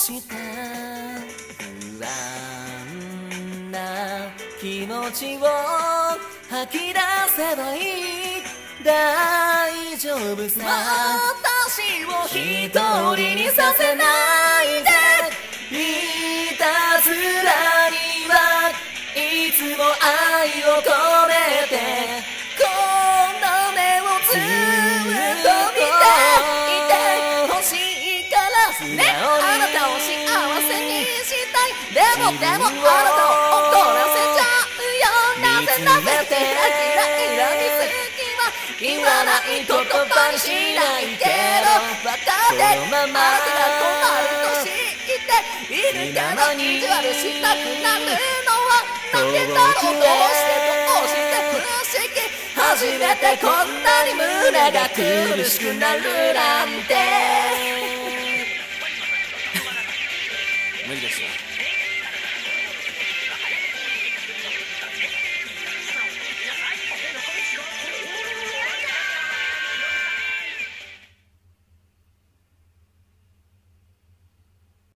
した不安な気持ちを吐き出せばいい。大丈夫さ。私を一人にさせないで。いたずらにはいつも愛を込めて、この目をずっと見ていてほしいからね。あなたを幸せにしたい。でもあなたを怒らせちゃうよ。なぜキラキライラ見せ言わない言葉にしないけど、分かってあなたが困ると知っているけど、意地悪したくなるのはなんでだろう。どうして不思議。初めてこんなに胸が苦しくなるなんて。無理でした。